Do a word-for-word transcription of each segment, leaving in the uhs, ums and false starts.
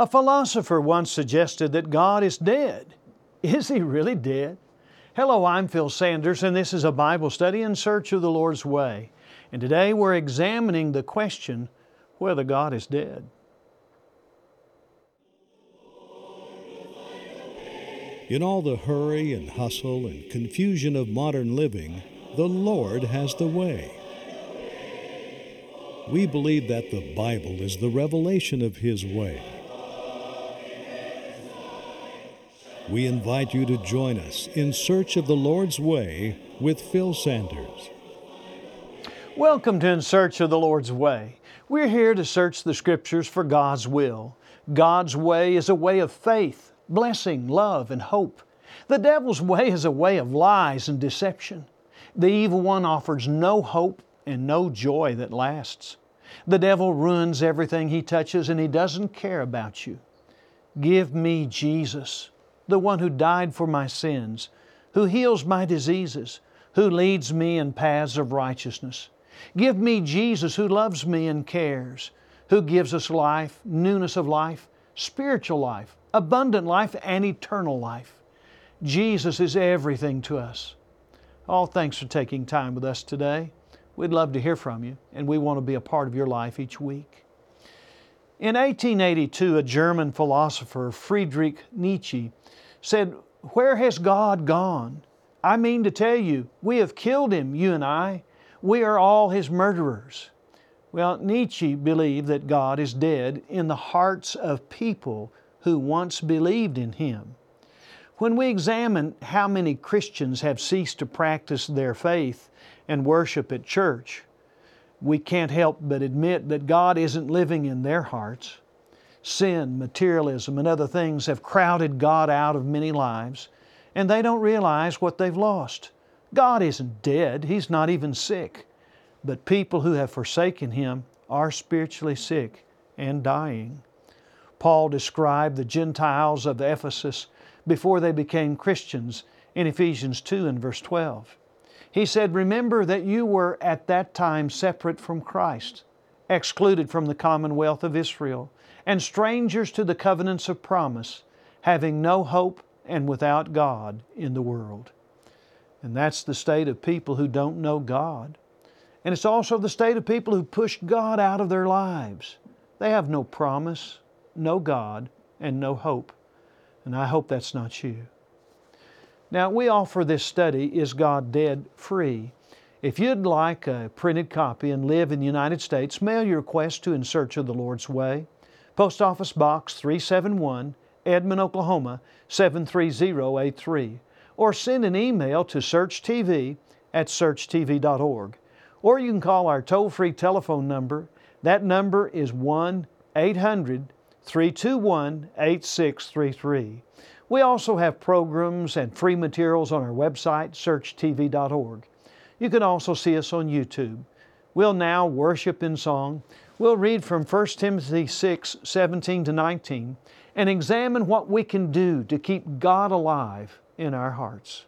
A philosopher once suggested that God is dead. Is He really dead? Hello, I'm Phil Sanders, and this is a Bible study in search of the Lord's way. And today we're examining the question whether God is dead. In all the hurry and hustle and confusion of modern living, the Lord has the way. We believe that the Bible is the revelation of His way. We invite you to join us in search of the Lord's way with Phil Sanders. Welcome to In Search of the Lord's Way. We're here to search the Scriptures for God's will. God's way is a way of faith, blessing, love, and hope. The devil's way is a way of lies and deception. The evil one offers no hope and no joy that lasts. The devil ruins everything he touches, and he doesn't care about you. Give me Jesus, the one who died for my sins, who heals my diseases, who leads me in paths of righteousness. Give me Jesus who loves me and cares, who gives us life, newness of life, spiritual life, abundant life, and eternal life. Jesus is everything to us. All thanks for taking time with us today. We'd love to hear from you, and we want to be a part of your life each week. In eighteen eighty-two, a German philosopher, Friedrich Nietzsche, said, "Where has God gone? I mean to tell you, we have killed Him, you and I. We are all His murderers." Well, Nietzsche believed that God is dead in the hearts of people who once believed in Him. When we examine how many Christians have ceased to practice their faith and worship at church, we can't help but admit that God isn't living in their hearts. Sin, materialism, and other things have crowded God out of many lives, and they don't realize what they've lost. God isn't dead. He's not even sick. But people who have forsaken Him are spiritually sick and dying. Paul described the Gentiles of Ephesus before they became Christians in Ephesians two and verse twelve. He said, "Remember that you were at that time separate from Christ, excluded from the commonwealth of Israel, and strangers to the covenants of promise, having no hope and without God in the world." And that's the state of people who don't know God. And it's also the state of people who push God out of their lives. They have no promise, no God, and no hope. And I hope that's not you. Now, we offer this study, Is God Dead?, free. If you'd like a printed copy and live in the United States, mail your request to In Search of the Lord's Way, Post Office Box three seventy-one, Edmond, Oklahoma, seven three zero eight three, or send an email to searchtv at search t v dot org. Or you can call our toll-free telephone number. That number is one eight hundred three two one eight six three three. We also have programs and free materials on our website, search t v dot org. You can also see us on YouTube. We'll now worship in song. We'll read from First Timothy six, seventeen to nineteen, and examine what we can do to keep God alive in our hearts.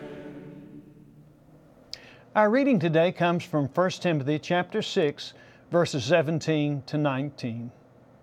Our reading today comes from First Timothy chapter six, verses seventeen to nineteen.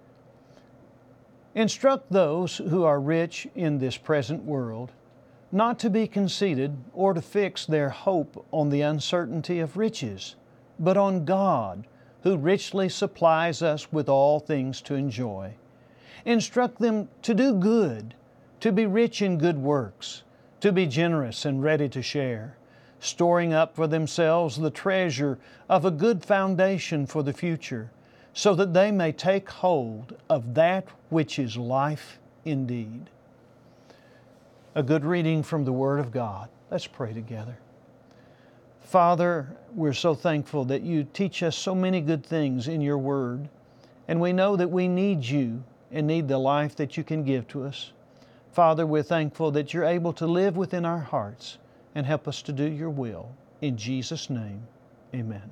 Instruct those who are rich in this present world not to be conceited or to fix their hope on the uncertainty of riches, but on God, who richly supplies us with all things to enjoy. Instruct them to do good, to be rich in good works, to be generous and ready to share, storing up for themselves the treasure of a good foundation for the future, so that they may take hold of that which is life indeed. A good reading from the Word of God. Let's pray together. Father, we're so thankful that You teach us so many good things in Your Word, and we know that we need You and need the life that You can give to us. Father, we're thankful that You're able to live within our hearts and help us to do Your will. In Jesus' name, amen.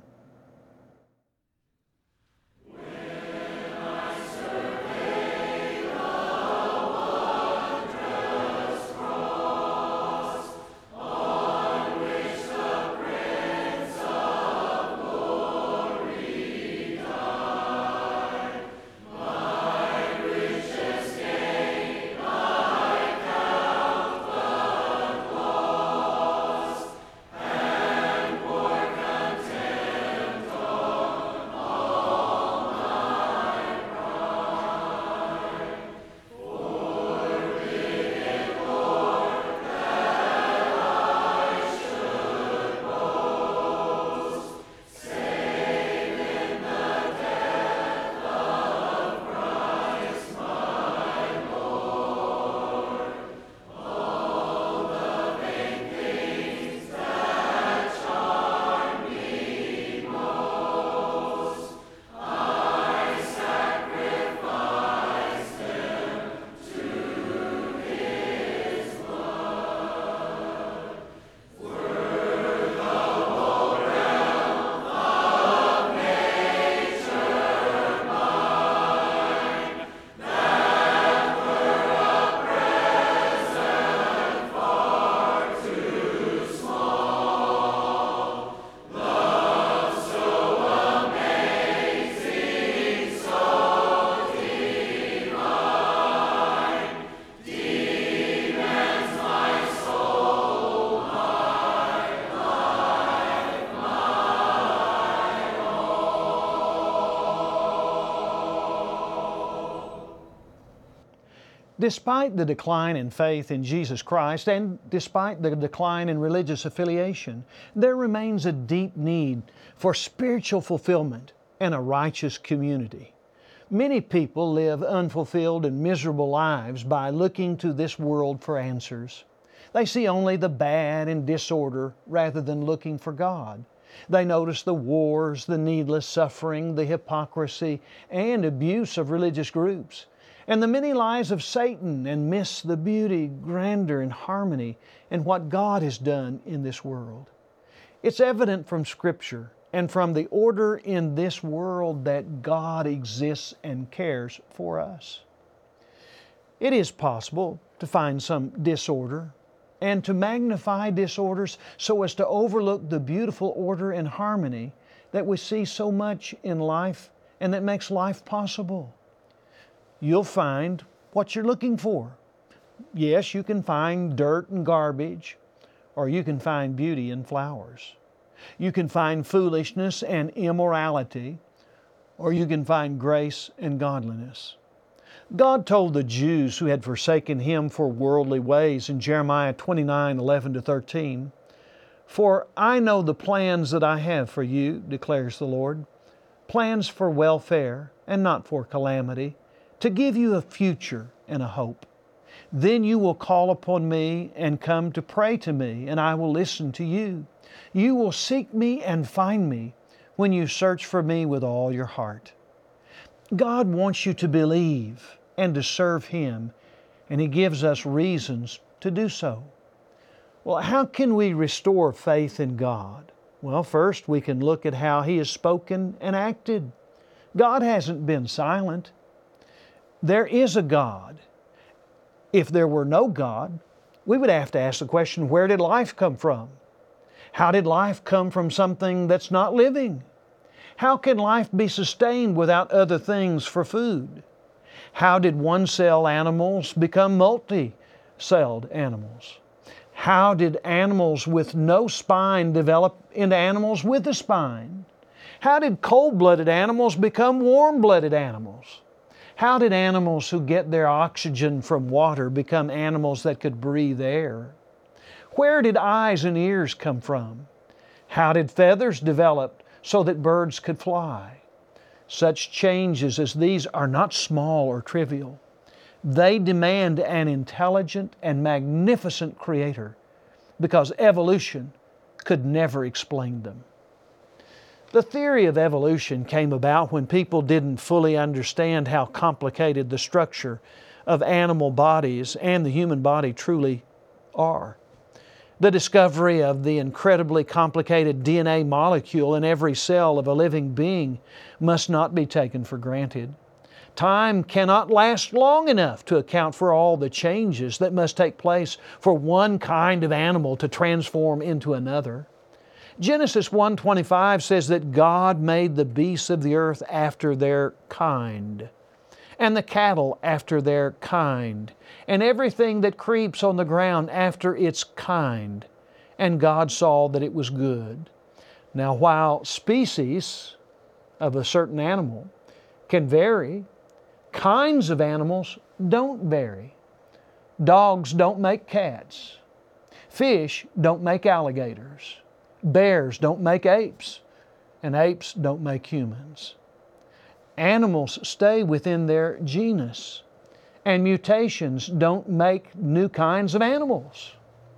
Despite the decline in faith in Jesus Christ and despite the decline in religious affiliation, there remains a deep need for spiritual fulfillment and a righteous community. Many people live unfulfilled and miserable lives by looking to this world for answers. They see only the bad and disorder rather than looking for God. They notice the wars, the needless suffering, the hypocrisy, and abuse of religious groups, and the many lies of Satan, and miss the beauty, grandeur, and harmony in what God has done in this world. It's evident from Scripture and from the order in this world that God exists and cares for us. It is possible to find some disorder and to magnify disorders so as to overlook the beautiful order and harmony that we see so much in life and that makes life possible. You'll find what you're looking for. Yes, you can find dirt and garbage, or you can find beauty in flowers. You can find foolishness and immorality, or you can find grace and godliness. God told the Jews who had forsaken Him for worldly ways in Jeremiah twenty-nine, eleven to thirteen, "For I know the plans that I have for you, declares the Lord, plans for welfare and not for calamity, to give you a future and a hope. Then you will call upon me and come to pray to me, and I will listen to you. You will seek me and find me when you search for me with all your heart." God wants you to believe and to serve Him, and He gives us reasons to do so. Well, how can we restore faith in God? Well, first we can look at how He has spoken and acted. God hasn't been silent. There is a God. If there were no God, we would have to ask the question, where did life come from? How did life come from something that's not living? How can life be sustained without other things for food? How did one-cell animals become multi-celled animals? How did animals with no spine develop into animals with a spine? How did cold-blooded animals become warm-blooded animals? How did animals who get their oxygen from water become animals that could breathe air? Where did eyes and ears come from? How did feathers develop so that birds could fly? Such changes as these are not small or trivial. They demand an intelligent and magnificent Creator, because evolution could never explain them. The theory of evolution came about when people didn't fully understand how complicated the structure of animal bodies and the human body truly are. The discovery of the incredibly complicated D N A molecule in every cell of a living being must not be taken for granted. Time cannot last long enough to account for all the changes that must take place for one kind of animal to transform into another. Genesis one twenty-five says that God made the beasts of the earth after their kind, and the cattle after their kind, and everything that creeps on the ground after its kind. And God saw that it was good. Now, while species of a certain animal can vary, kinds of animals don't vary. Dogs don't make cats. Fish don't make alligators. Bears don't make apes. And apes don't make humans. Animals stay within their genus, and mutations don't make new kinds of animals.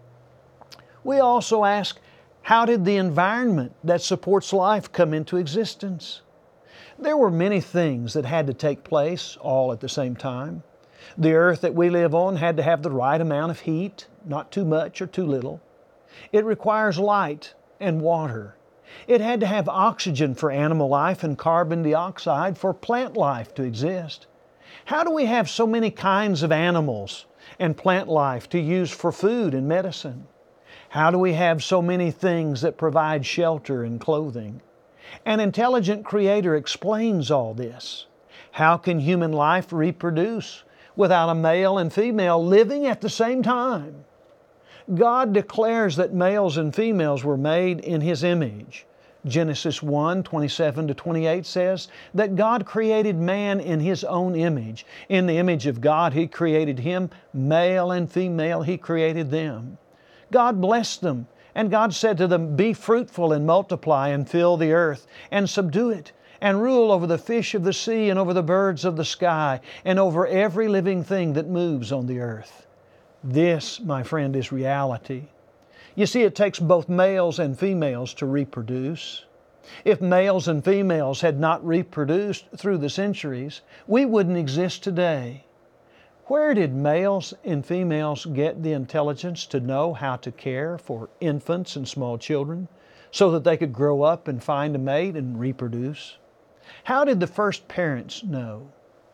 We also ask, how did the environment that supports life come into existence? There were many things that had to take place all at the same time. The earth that we live on had to have the right amount of heat, not too much or too little. It requires light and water. It had to have oxygen for animal life and carbon dioxide for plant life to exist. How do we have so many kinds of animals and plant life to use for food and medicine? How do we have so many things that provide shelter and clothing? An intelligent Creator explains all this. How can human life reproduce without a male and female living at the same time? God declares that males and females were made in His image. Genesis one twenty-seven to twenty-eight says that God created man in His own image. In the image of God He created him, male and female He created them. God blessed them, and God said to them, "Be fruitful and multiply and fill the earth and subdue it, and rule over the fish of the sea and over the birds of the sky and over every living thing that moves on the earth." This, my friend, is reality. You see, it takes both males and females to reproduce. If males and females had not reproduced through the centuries, we wouldn't exist today. Where did males and females get the intelligence to know how to care for infants and small children so that they could grow up and find a mate and reproduce? How did the first parents know?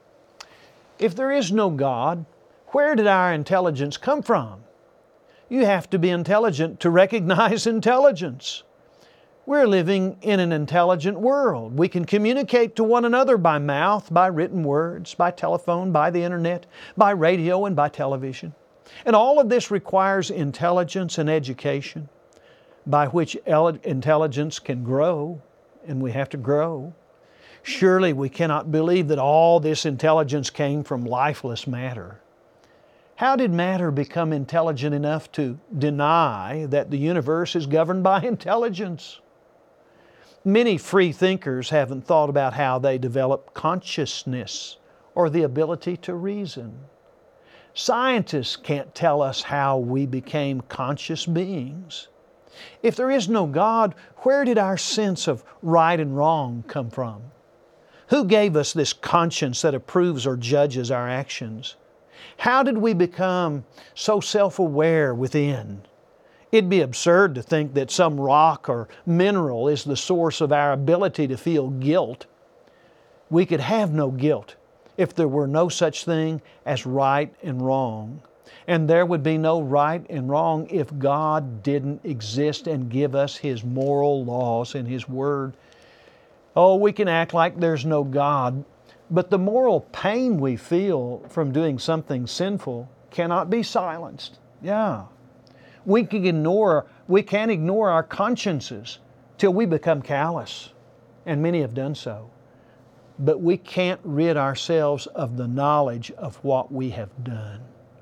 If there is no God, where did our intelligence come from? You have to be intelligent to recognize intelligence. We're living in an intelligent world. We can communicate to one another by mouth, by written words, by telephone, by the internet, by radio, and by television. And all of this requires intelligence and education, by which intelligence can grow, and we have to grow. Surely we cannot believe that all this intelligence came from lifeless matter. How did matter become intelligent enough to deny that the universe is governed by intelligence? Many free thinkers haven't thought about how they develop consciousness or the ability to reason. Scientists can't tell us how we became conscious beings. If there is no God, where did our sense of right and wrong come from? Who gave us this conscience that approves or judges our actions? How did we become so self-aware within? It'd be absurd to think that some rock or mineral is the source of our ability to feel guilt. We could have no guilt if there were no such thing as right and wrong. And there would be no right and wrong if God didn't exist and give us His moral laws and His Word. Oh, we can act like there's no God, but the moral pain we feel from doing something sinful cannot be silenced. Yeah. We can ignore, we can ignore our consciences till we become callous, and many have done so. But we can't rid ourselves of the knowledge of what we have done.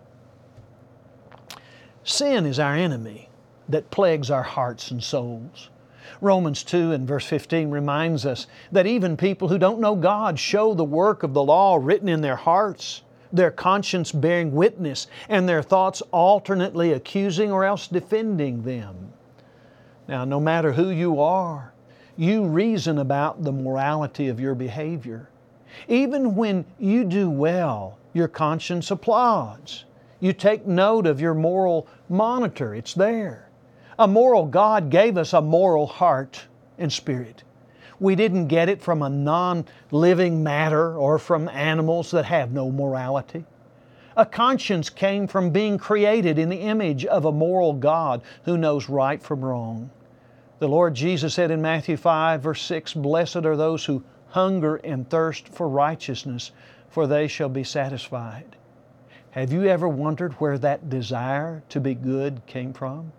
Sin is our enemy that plagues our hearts and souls. Romans two and verse fifteen reminds us that even people who don't know God show the work of the law written in their hearts, their conscience bearing witness, and their thoughts alternately accusing or else defending them. Now, no matter who you are, you reason about the morality of your behavior. Even when you do well, your conscience applauds. You take note of your moral monitor. It's there. A moral God gave us a moral heart and spirit. We didn't get it from a non-living matter or from animals that have no morality. A conscience came from being created in the image of a moral God who knows right from wrong. The Lord Jesus said in Matthew five, verse six, "Blessed are those who hunger and thirst for righteousness, for they shall be satisfied." Have you ever wondered where that desire to be good came from?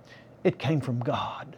It came from God.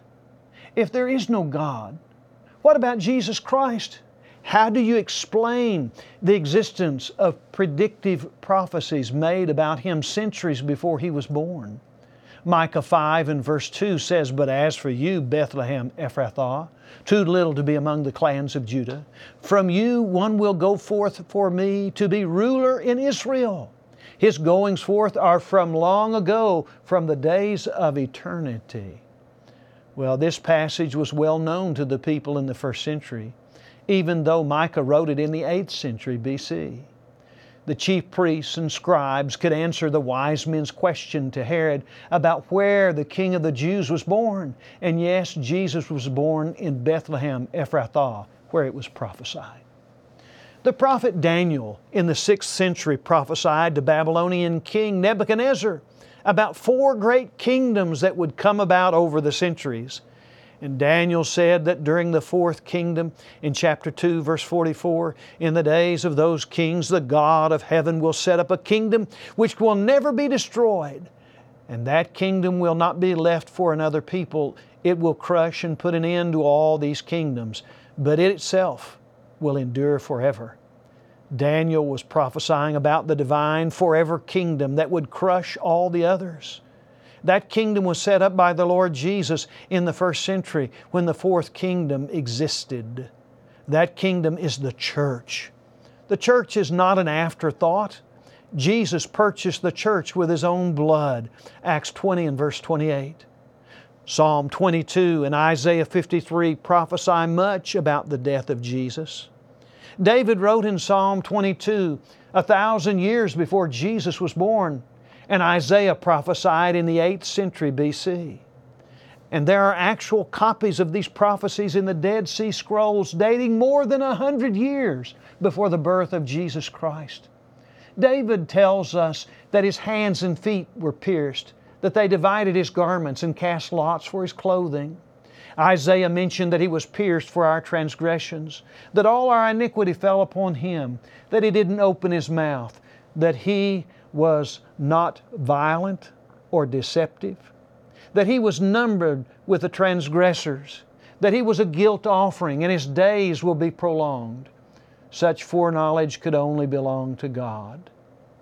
If there is no God, what about Jesus Christ? How do you explain the existence of predictive prophecies made about Him centuries before He was born? Micah five and verse two says, "But as for you, Bethlehem Ephrathah, too little to be among the clans of Judah, from you one will go forth for me to be ruler in Israel. His goings forth are from long ago, from the days of eternity." Well, this passage was well known to the people in the first century, even though Micah wrote it in the eighth century B C. The chief priests and scribes could answer the wise men's question to Herod about where the King of the Jews was born. And yes, Jesus was born in Bethlehem Ephrathah, where it was prophesied. The prophet Daniel in the sixth century prophesied to Babylonian king Nebuchadnezzar about four great kingdoms that would come about over the centuries. And Daniel said that during the fourth kingdom, in chapter two, verse forty-four, "In the days of those kings, the God of heaven will set up a kingdom which will never be destroyed. And that kingdom will not be left for another people. It will crush and put an end to all these kingdoms, but it itself will endure forever." Daniel was prophesying about the divine forever kingdom that would crush all the others. That kingdom was set up by the Lord Jesus in the first century when the fourth kingdom existed. That kingdom is the church. The church is not an afterthought. Jesus purchased the church with His own blood. Acts twenty and verse twenty-eight. Psalm twenty-two and Isaiah fifty-three prophesy much about the death of Jesus. David wrote in Psalm twenty-two, a thousand years before Jesus was born, and Isaiah prophesied in the eighth century B C. And there are actual copies of these prophecies in the Dead Sea Scrolls dating more than a hundred years before the birth of Jesus Christ. David tells us that his hands and feet were pierced, that they divided his garments and cast lots for his clothing. Isaiah mentioned that He was pierced for our transgressions, that all our iniquity fell upon Him, that He didn't open His mouth, that He was not violent or deceptive, that He was numbered with the transgressors, that He was a guilt offering and His days will be prolonged. Such foreknowledge could only belong to God.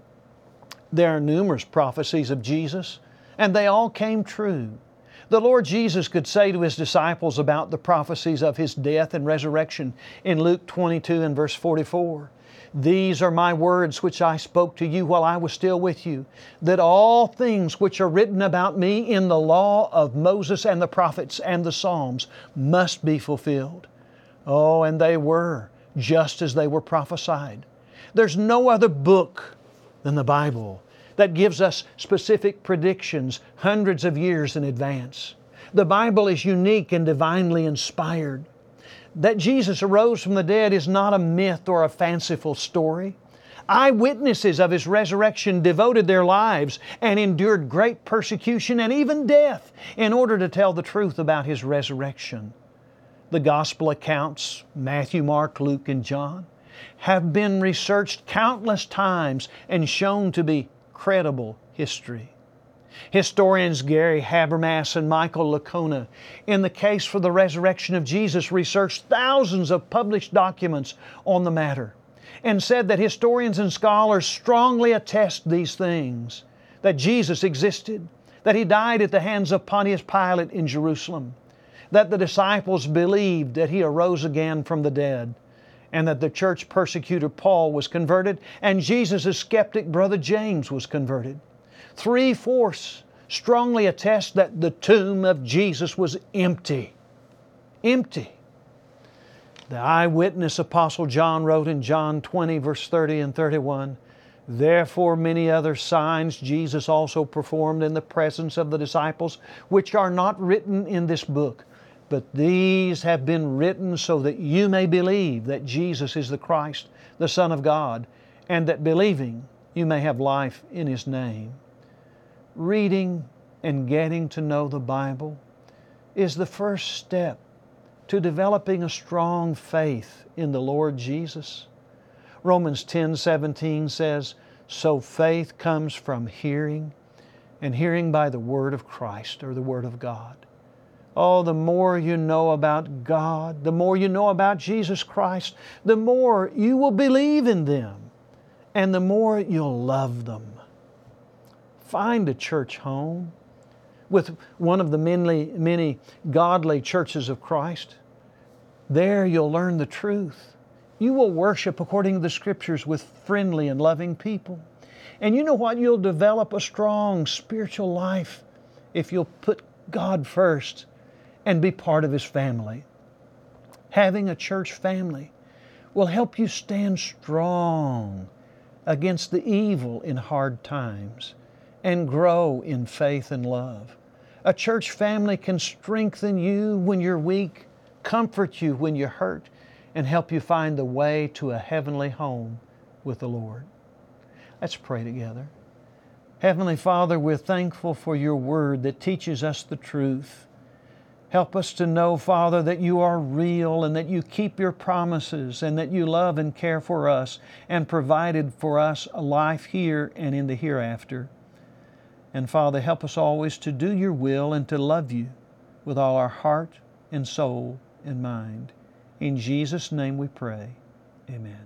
There are numerous prophecies of Jesus, and they all came true. The Lord Jesus could say to His disciples about the prophecies of His death and resurrection in Luke twenty-two and verse forty-four. "These are my words which I spoke to you while I was still with you, that all things which are written about me in the law of Moses and the prophets and the Psalms must be fulfilled." Oh, and they were, just as they were prophesied. There's no other book than the Bible that gives us specific predictions hundreds of years in advance. The Bible is unique and divinely inspired. That Jesus arose from the dead is not a myth or a fanciful story. Eyewitnesses of His resurrection devoted their lives and endured great persecution and even death in order to tell the truth about His resurrection. The Gospel accounts, Matthew, Mark, Luke, and John, have been researched countless times and shown to be credible history. Historians Gary Habermas and Michael Licona, in the case for the resurrection of Jesus, researched thousands of published documents on the matter and said that historians and scholars strongly attest these things, that Jesus existed, that He died at the hands of Pontius Pilate in Jerusalem, that the disciples believed that He arose again from the dead, and that the church persecutor Paul was converted, and Jesus' skeptic brother James was converted. Three-fourths strongly attest that the tomb of Jesus was empty. Empty. The eyewitness Apostle John wrote in John twenty, verse thirty and thirty-one, "Therefore many other signs Jesus also performed in the presence of the disciples, which are not written in this book. But these have been written so that you may believe that Jesus is the Christ, the Son of God, and that believing you may have life in His name." Reading and getting to know the Bible is the first step to developing a strong faith in the Lord Jesus. Romans ten seventeen says, "So faith comes from hearing, and hearing by the Word of Christ," or the Word of God. Oh, the more you know about God, the more you know about Jesus Christ, the more you will believe in them, and the more you'll love them. Find a church home with one of the many, many godly churches of Christ. There you'll learn the truth. You will worship according to the Scriptures with friendly and loving people. And you know what? You'll develop a strong spiritual life if you'll put God first and be part of His family. Having a church family will help you stand strong against the evil in hard times and grow in faith and love. A church family can strengthen you when you're weak, comfort you when you're hurt, and help you find the way to a heavenly home with the Lord. Let's pray together. Heavenly Father, we're thankful for Your Word that teaches us the truth. Help us to know, Father, that You are real and that You keep Your promises and that You love and care for us and provided for us a life here and in the hereafter. And Father, help us always to do Your will and to love You with all our heart and soul and mind. In Jesus' name we pray. Amen.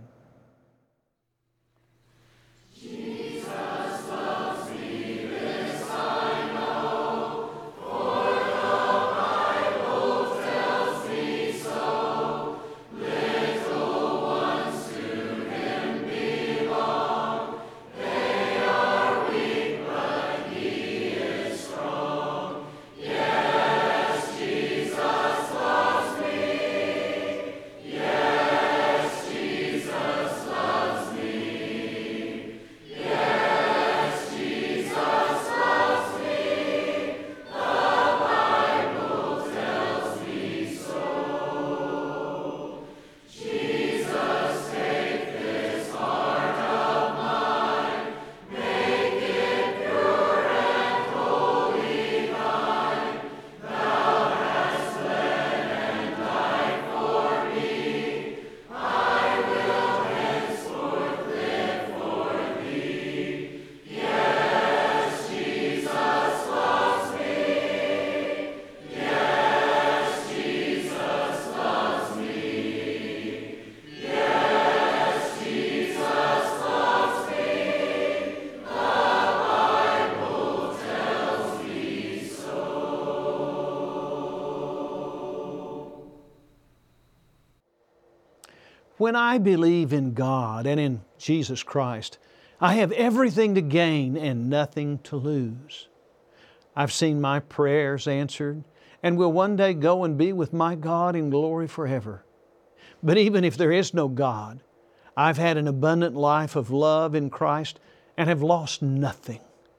When I believe in God and in Jesus Christ, I have everything to gain and nothing to lose. I've seen my prayers answered and will one day go and be with my God in glory forever. But even if there is no God, I've had an abundant life of love in Christ and have lost nothing.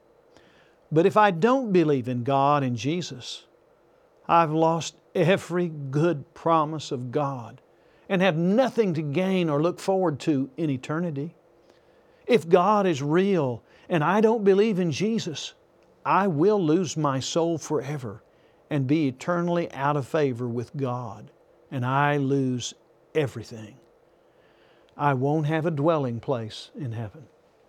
But if I don't believe in God and Jesus, I've lost every good promise of God and have nothing to gain or look forward to in eternity. If God is real and I don't believe in Jesus, I will lose my soul forever and be eternally out of favor with God and I lose everything. I won't have a dwelling place in heaven.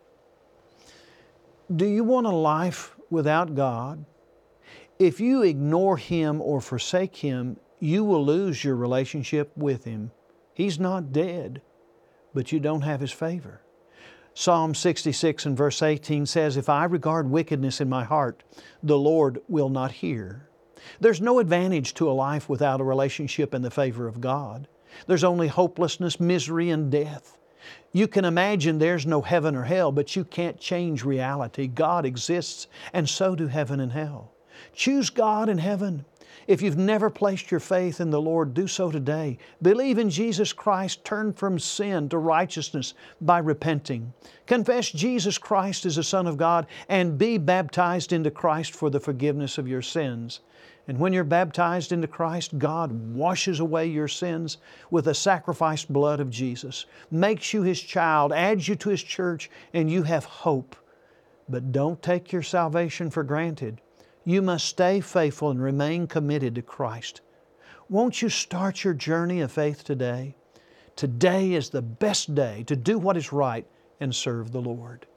Do you want a life without God? If you ignore Him or forsake Him, you will lose your relationship with Him. He's not dead, but you don't have His favor. Psalm sixty-six and verse eighteen says, "If I regard wickedness in my heart, the Lord will not hear." There's no advantage to a life without a relationship in the favor of God. There's only hopelessness, misery, and death. You can imagine there's no heaven or hell, but you can't change reality. God exists, and so do heaven and hell. Choose God and heaven. If you've never placed your faith in the Lord, do so today. Believe in Jesus Christ. Turn from sin to righteousness by repenting. Confess Jesus Christ as the Son of God and be baptized into Christ for the forgiveness of your sins. And when you're baptized into Christ, God washes away your sins with the sacrificed blood of Jesus, makes you His child, adds you to His church, and you have hope. But don't take your salvation for granted. You must stay faithful and remain committed to Christ. Won't you start your journey of faith today? Today is the best day to do what is right and serve the Lord.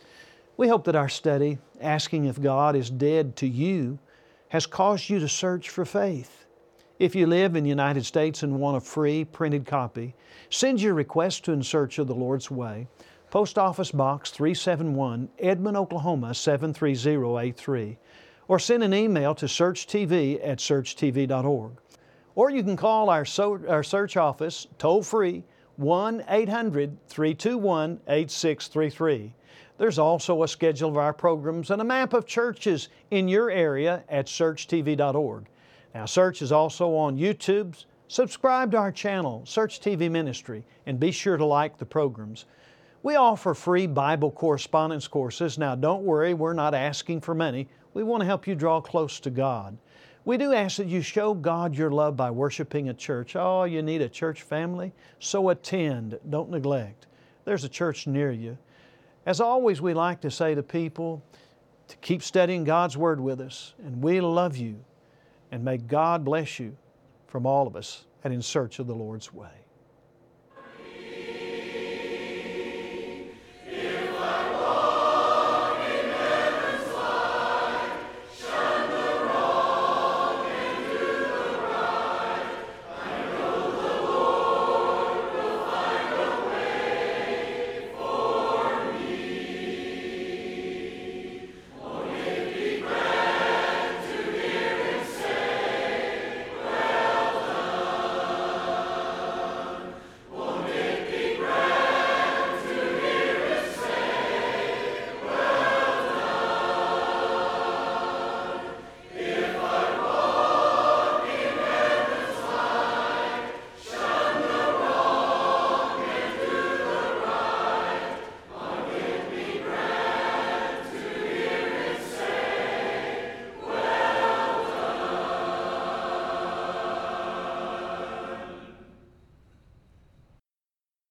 We hope that our study, asking if God is dead to you, has caused you to search for faith. If you live in the United States and want a free printed copy, send your request to In Search of the Lord's Way, Post Office Box three seventy-one, Edmond, Oklahoma seven three zero eight three, or send an email to searchtv at search t v dot org. Or you can call our, so, our search office toll-free one eight hundred, three two one, eight six three three. There's also a schedule of our programs and a map of churches in your area at search t v dot org. Now, Search is also on YouTube. Subscribe to our channel, Search T V Ministry, and be sure to like the programs. We offer free Bible correspondence courses. Now, don't worry, we're not asking for money. We want to help you draw close to God. We do ask that you show God your love by worshiping at church. Oh, you need a church family? So attend, don't neglect. There's a church near you. As always, we like to say to people to keep studying God's Word with us, and we love you, and may God bless you from all of us at In Search of the Lord's Way.